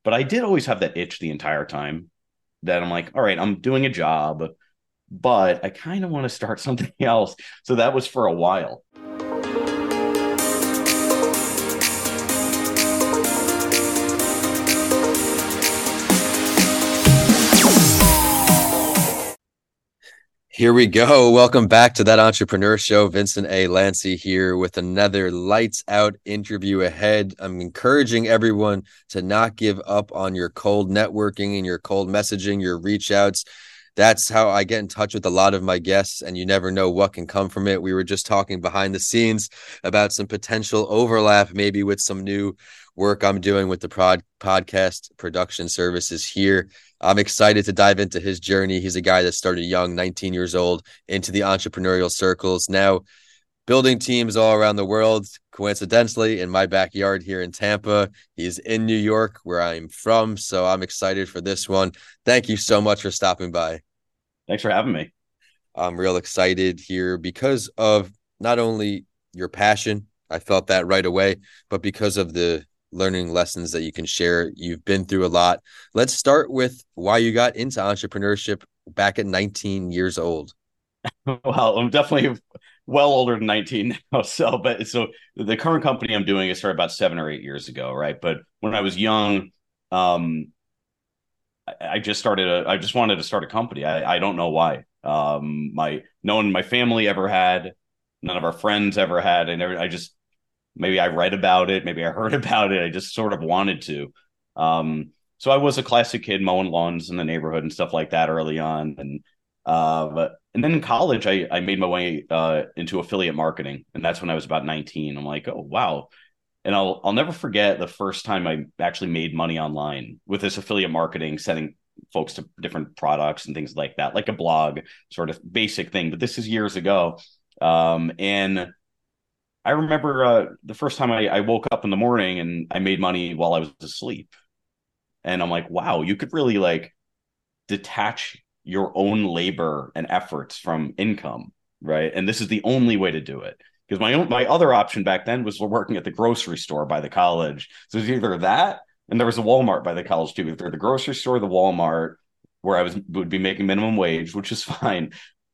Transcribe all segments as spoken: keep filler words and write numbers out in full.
but I did always have that itch the entire time that I'm like, all right, I'm doing a job, but I kind of want to start something else. So that was for a while. Here we go. Welcome back to That Entrepreneur Show. Vincent A. Lancy here with another lights out interview ahead. I'm encouraging everyone to not give up on your cold networking and your cold messaging, your reach outs. That's how I get in touch with a lot of my guests, and you never know what can come from it. We were just talking behind the scenes about some potential overlap, maybe with some new work I'm doing with the prod podcast production services here. I'm excited to dive into his journey. He's a guy that started young, nineteen years old, into the entrepreneurial circles. Now building teams all around the world, coincidentally, in my backyard here in Tampa. He's in New York, where I'm from. So I'm excited for this one. Thank you so much for stopping by. Thanks for having me. I'm real excited here because of not only your passion, I felt that right away, but because of the learning lessons that you can share. You've been through a lot. Let's start with why you got into entrepreneurship back at nineteen years old. Well, I'm definitely well older than nineteen now. So, but so the current company I'm doing is started about seven or eight years ago, right? But when I was young, um, I, I just started a, I just wanted to start a company. I, I don't know why. Um, my no one in my family ever had, none of our friends ever had, and I just maybe I read about it, maybe I heard about it. I just sort of wanted to. Um, so I was a classic kid mowing lawns in the neighborhood and stuff like that early on, and uh, but, and then in college I I made my way uh, into affiliate marketing, and that's when I was about nineteen. I'm like, oh wow. And I'll I'll never forget the first time I actually made money online with this affiliate marketing, sending folks to different products and things like that, like a blog sort of basic thing. But this is years ago. Um, and I remember uh, the first time I, I woke up in the morning and I made money while I was asleep. And I'm like, wow, you could really like detach your own labor and efforts from income, right? And this is the only way to do it. Because my own my other option back then was working at the grocery store by the college. So it was either that, and there was a Walmart by the college too. Either the grocery store, the Walmart, where I was would be making minimum wage, which is fine,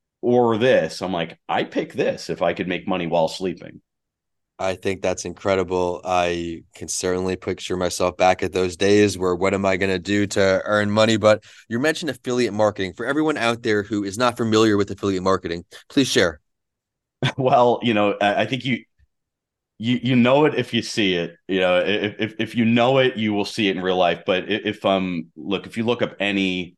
or this. I'm like, I pick this if I could make money while sleeping. I think that's incredible. I can certainly picture myself back at those days where what am I going to do to earn money? But you mentioned affiliate marketing. For everyone out there who is not familiar with affiliate marketing, please share. Well, you know, I, I think you you you know it if you see it. You know, if if if you know it, you will see it in real life. But if um look, if you look up any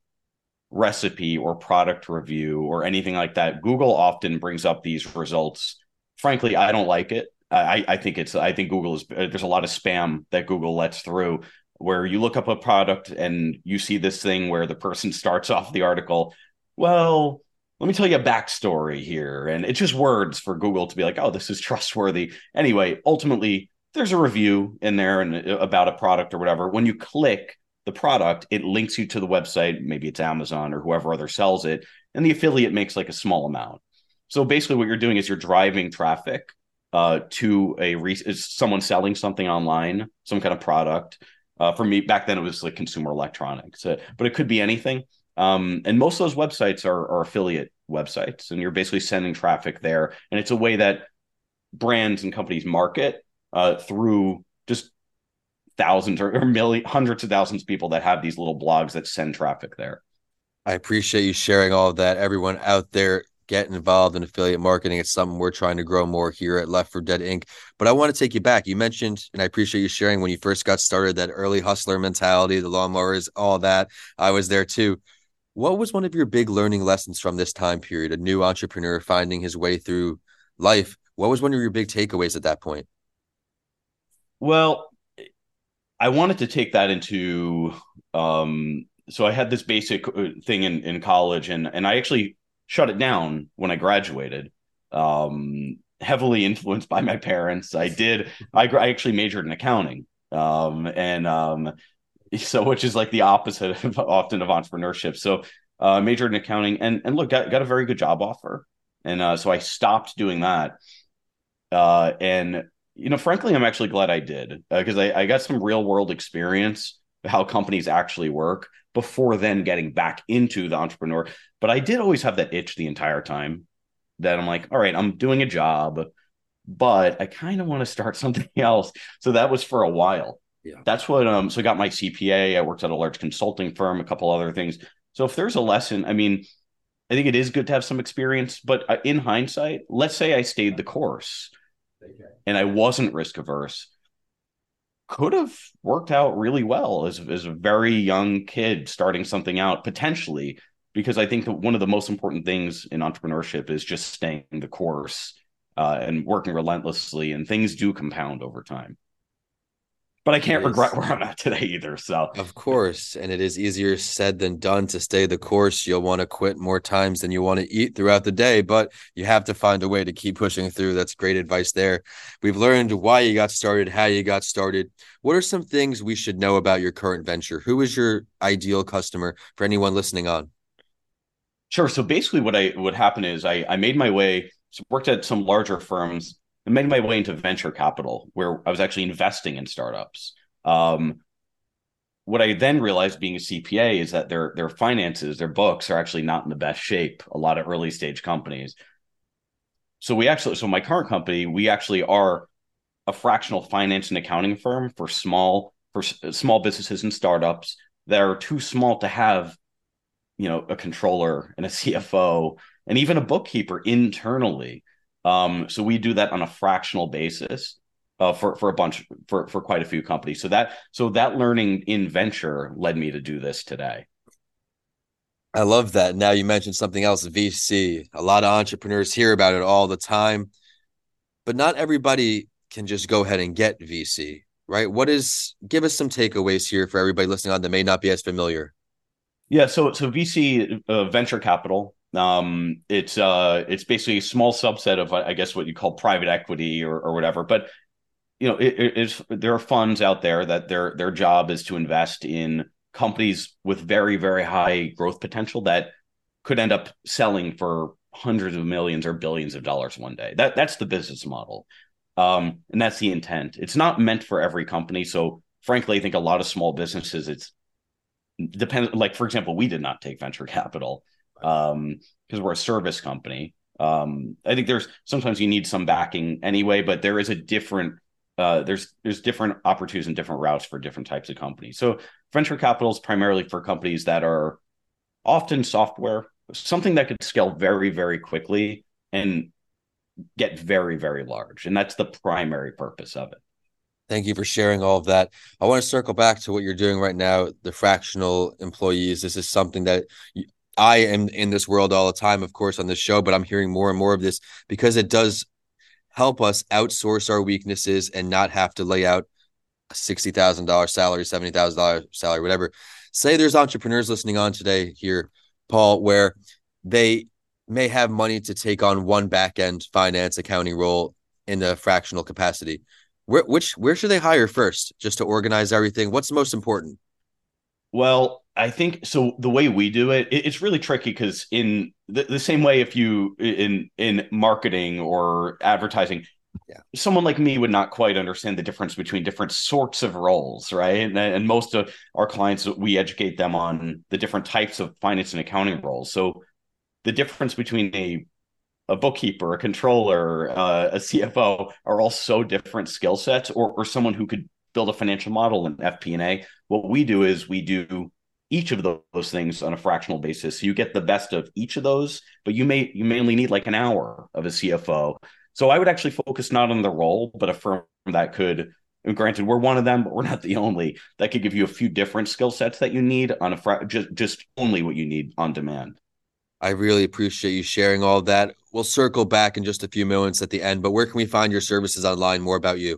recipe or product review or anything like that, Google often brings up these results. Frankly, I don't like it. I I think it's I think Google is there's a lot of spam that Google lets through where you look up a product and you see this thing where the person starts off the article, well, let me tell you a backstory here. And it's just words for Google to be like, oh, this is trustworthy. Anyway, ultimately, there's a review in there and about a product or whatever. When you click the product, it links you to the website. Maybe it's Amazon or whoever other sells it. And the affiliate makes like a small amount. So basically, what you're doing is you're driving traffic uh, to a re- is someone selling something online, some kind of product. Uh, for me, back then it was like consumer electronics, uh, but it could be anything. Um, and most of those websites are, are affiliate websites, and you're basically sending traffic there. And it's a way that brands and companies market uh, through just thousands or, or millions, hundreds of thousands of people that have these little blogs that send traffic there. I appreciate you sharing all of that. Everyone out there, get involved in affiliate marketing. It's something we're trying to grow more here at Left for Dead Incorporated. But I want to take you back. You mentioned, and I appreciate you sharing when you first got started, that early hustler mentality, the lawnmowers, all that. I was there too. What was one of your big learning lessons from this time period? A new entrepreneur finding his way through life. What was one of your big takeaways at that point? Well, I wanted to take that into um, so I had this basic uh, thing in, in college, and and I actually shut it down when I graduated. Um, heavily influenced by my parents, I did. I, I actually majored in accounting, um, and um, so which is like the opposite of, often of entrepreneurship. So uh, majored in accounting, and and look, got, got a very good job offer, and uh, so I stopped doing that. Uh, and you know, frankly, I'm actually glad I did because uh, I, I got some real world experience how companies actually work before then getting back into the entrepreneur. But I did always have that itch the entire time that I'm like, all right, I'm doing a job, but I kind of want to start something else. So that was for a while. Yeah. That's what, um, so I got my C P A. I worked at a large consulting firm, a couple other things. So if there's a lesson, I mean, I think it is good to have some experience, but uh, in hindsight, let's say I stayed the course and I wasn't risk averse, could have worked out really well as, as a very young kid starting something out potentially, because I think that one of the most important things in entrepreneurship is just staying the course uh, and working relentlessly, and things do compound over time. But I can't regret where I'm at today either. So, of course, and it is easier said than done to stay the course. You'll want to quit more times than you want to eat throughout the day, but you have to find a way to keep pushing through. That's great advice there. We've learned why you got started, how you got started. What are some things we should know about your current venture? Who is your ideal customer for anyone listening on? Sure. So basically what I what happened is I I made my way, so worked at some larger firms and made my way into venture capital, where I was actually investing in startups. Um, what I then realized being a C P A is that their their finances, their books are actually not in the best shape, a lot of early stage companies. So we actually, so my current company, we actually are a fractional finance and accounting firm for small for small businesses and startups that are too small to have, you know, a controller and a C F O and even a bookkeeper internally. Um, so we do that on a fractional basis uh, for for a bunch for for quite a few companies. So that so that learning in venture led me to do this today. I love that. Now you mentioned something else, V C. A lot of entrepreneurs hear about it all the time, but not everybody can just go ahead and get V C, right? What is, give us some takeaways here for everybody listening on that may not be as familiar. Yeah, so so V C uh, venture capital. Um, it's uh, it's basically a small subset of I guess what you call private equity or or whatever. But you know, it, it's there are funds out there that their their job is to invest in companies with very very high growth potential that could end up selling for hundreds of millions or billions of dollars one day. That that's the business model, um, and that's the intent. It's not meant for every company. So frankly, I think a lot of small businesses, it's depends. Like for example, we did not take venture capital um, because we're a service company. Um, I think there's sometimes you need some backing anyway, but there is a different uh, there's there's different opportunities and different routes for different types of companies. So venture capital is primarily for companies that are often software, something that could scale very, very quickly and get very, very large. And that's the primary purpose of it. Thank you for sharing all of that. I want to circle back to what you're doing right now, the fractional employees. This is something that I am in this world all the time, of course, on this show, but I'm hearing more and more of this because it does help us outsource our weaknesses and not have to lay out a sixty thousand dollars salary, seventy thousand dollars salary, whatever. Say there's entrepreneurs listening on today here, Paul, where they may have money to take on one back-end finance accounting role in a fractional capacity. Where, which, where should they hire first just to organize everything? What's the most important? Well, I think so. The way we do it, it it's really tricky because in the, the same way, if you in in marketing or advertising, yeah, someone like me would not quite understand the difference between different sorts of roles, right? And, and most of our clients, we educate them on the different types of finance and accounting roles. So the difference between a a bookkeeper, a controller, uh, a C F O are all so different skill sets, or or someone who could build a financial model in F P and A. What we do is we do each of those things on a fractional basis. So you get the best of each of those, but you may you may only need like an hour of a C F O. So I would actually focus not on the role, but a firm that could, and granted, we're one of them, but we're not the only, that could give you a few different skill sets that you need on a fra- just just only what you need on demand. I really appreciate you sharing all of that. We'll circle back in just a few moments at the end, but where can we find your services online? More about you.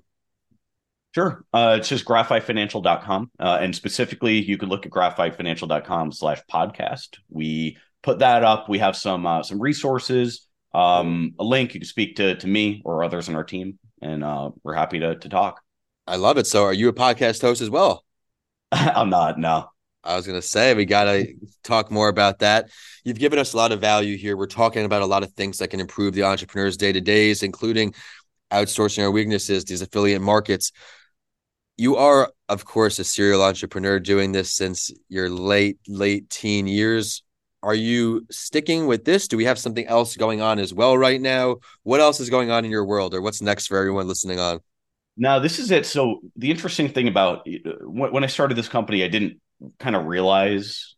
Sure. Uh, it's just graphite financial dot com. Uh, and specifically, you can look at graphite financial dot com slash podcast. We put that up. We have some uh, some resources, um, a link. You can speak to, to me or others on our team, and uh, we're happy to, to talk. I love it. So are you a podcast host as well? I'm not, no. I was going to say, we got to talk more about that. You've given us a lot of value here. We're talking about a lot of things that can improve the entrepreneur's day-to-days, including outsourcing our weaknesses, these affiliate markets. You are of course, a serial entrepreneur doing this since your late, late teen years. Are you sticking with this? Do we have something else going on as well right now? What else is going on in your world, or what's next for everyone listening on? Now, this is it. So the interesting thing about uh, when, when I started this company, I didn't kind of realize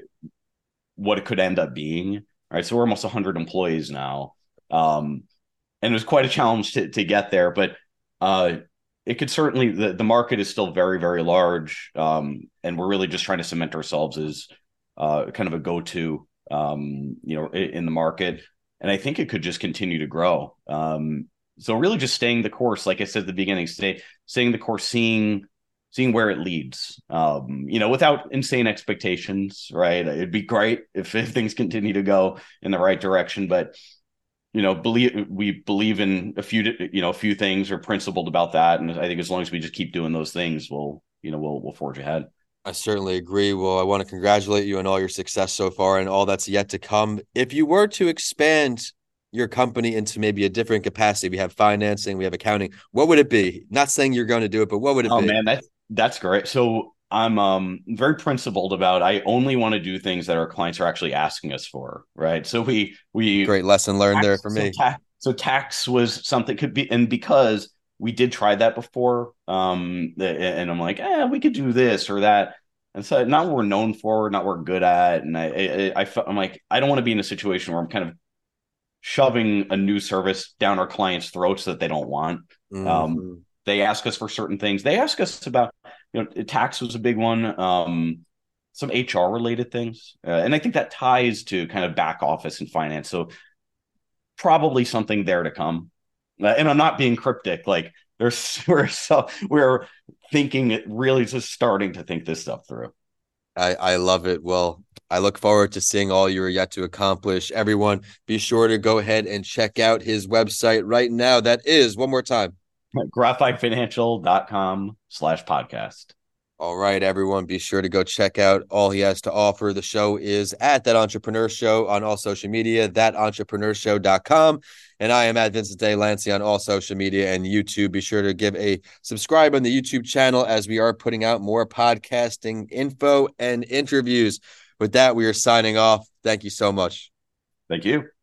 what it could end up being. All right. So we're almost one hundred employees now. Um, and it was quite a challenge to, to get there, but uh, it could certainly, the, the market is still very, very large. Um, and we're really just trying to cement ourselves as uh, kind of a go-to, um, you know, in, in the market. And I think it could just continue to grow. Um, so really just staying the course, like I said at the beginning, stay, staying the course, seeing seeing where it leads, um, you know, without insane expectations, right? It'd be great if, if things continue to go in the right direction, but you know, believe we believe in a few, you know, a few things are principled about that, and I think as long as we just keep doing those things, we'll, you know, we'll we'll forge ahead. I certainly agree. Well, I want to congratulate you on all your success so far and all that's yet to come. If you were to expand your company into maybe a different capacity, we have financing, we have accounting, what would it be? Not saying you're going to do it, but what would it Oh be? man, that's that's great. So I'm um very principled about I only want to do things that our clients are actually asking us for, right? So we we Great lesson learned there tax, for so me. tax so tax was something could be, and because we did try that before, um, and I'm like, eh, we could do this or that, and so not what we're known for, not what we're good at, and I I, I felt I'm like I don't want to be in a situation where I'm kind of shoving a new service down our clients' throats that they don't want. Um, Mm-hmm. they ask us for certain things. They ask us about, you know, tax was a big one, um, some H R related things, uh, and I think that ties to kind of back office and finance. So probably something there to come. Uh, and I'm not being cryptic. Like there's we're so we're thinking really just starting to think this stuff through. I, I love it. Well, I look forward to seeing all you're yet to accomplish. Everyone, be sure to go ahead and check out his website right now. That is one more time. graphitefinancial.com slash podcast. All right, everyone, be sure to go check out all he has to offer. The show is at That Entrepreneur Show on all social media, that entrepreneur show dot com. And I am at Vincent A. Lancy on all social media and YouTube. Be sure to give a subscribe on the YouTube channel as we are putting out more podcasting info and interviews. With that, we are signing off. Thank you so much. Thank you.